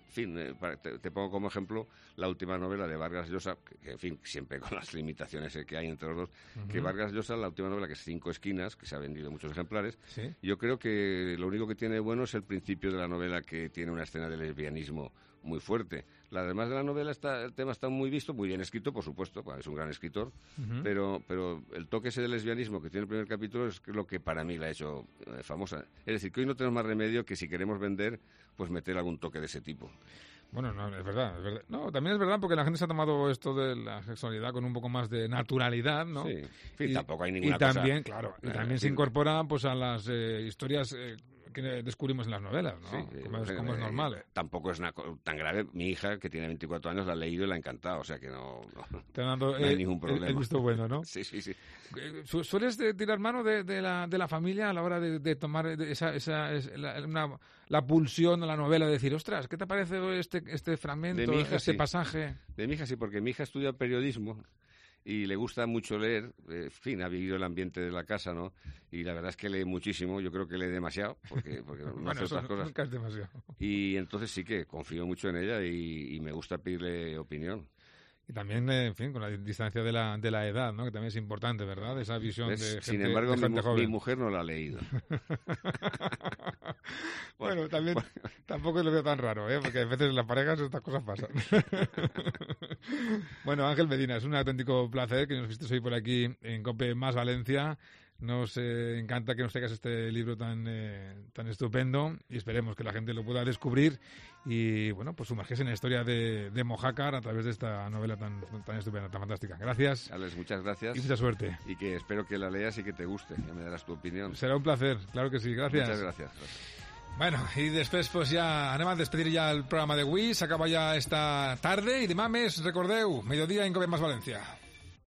En fin, te pongo como ejemplo la última novela de Vargas Llosa, que en fin, siempre con las limitaciones que hay entre los dos, que Vargas Llosa, la última novela, que es 5 esquinas, que se ha vendido muchos ejemplares, ¿sí? Yo creo que lo único que tiene bueno es el principio de la novela, que tiene una escena de lesbianismo muy fuerte. La demás de la novela, el tema está muy visto, muy bien escrito, por supuesto, es un gran escritor, pero el toque ese de lesbianismo que tiene el primer capítulo es lo que para mí la ha hecho famosa. Es decir, que hoy no tenemos más remedio que, si queremos vender, pues meter algún toque de ese tipo. Bueno, no, es verdad. No, también es verdad, porque la gente se ha tomado esto de la sexualidad con un poco más de naturalidad, ¿no? Sí, en fin, tampoco hay ninguna cosa... Y también, cosa... claro, y también se incorpora pues a las historias... que descubrimos en las novelas, ¿no? Sí, como es normal. Tampoco es tan grave. Mi hija, que tiene 24 años, la ha leído y la ha encantado, o sea que no hay ningún problema. El visto bueno, ¿no? Sí. ¿Sueles tirar mano de la familia a la hora de tomar la pulsión a la novela, de decir, ostras, ¿qué te parece este fragmento, este pasaje? De mi hija sí, porque mi hija estudia periodismo y le gusta mucho leer, en fin, ha vivido el ambiente de la casa, ¿no? Y la verdad es que lee muchísimo, yo creo que lee demasiado, porque no hace otras cosas. Nunca es demasiado. Y entonces sí que confío mucho en ella y me gusta pedirle opinión. Y también, en fin, con la distancia de la edad, ¿no? Que también es importante, ¿verdad? Esa visión de gente, sin embargo, de gente joven. Mi mujer no la ha leído. Bueno, también tampoco lo veo tan raro, ¿eh? Porque a veces en las parejas estas cosas pasan. Bueno, Ángel Medina, es un auténtico placer que nos vistes hoy por aquí en COPE Más Valencia. Nos encanta que nos traigas este libro tan estupendo y esperemos que la gente lo pueda descubrir y, bueno, pues sumergirse en la historia de Mojácar a través de esta novela tan estupenda, tan fantástica. Gracias. Alex, muchas gracias. Y mucha suerte. Y que espero que la leas y que te guste. Ya me darás tu opinión. Será un placer, claro que sí. Gracias. Muchas gracias. Bueno, i després pues, ja anem a despedir ja el programa d'avui. S'acaba ja esta tarda i demà més, recordeu, mediodía en COPE Más Valencia.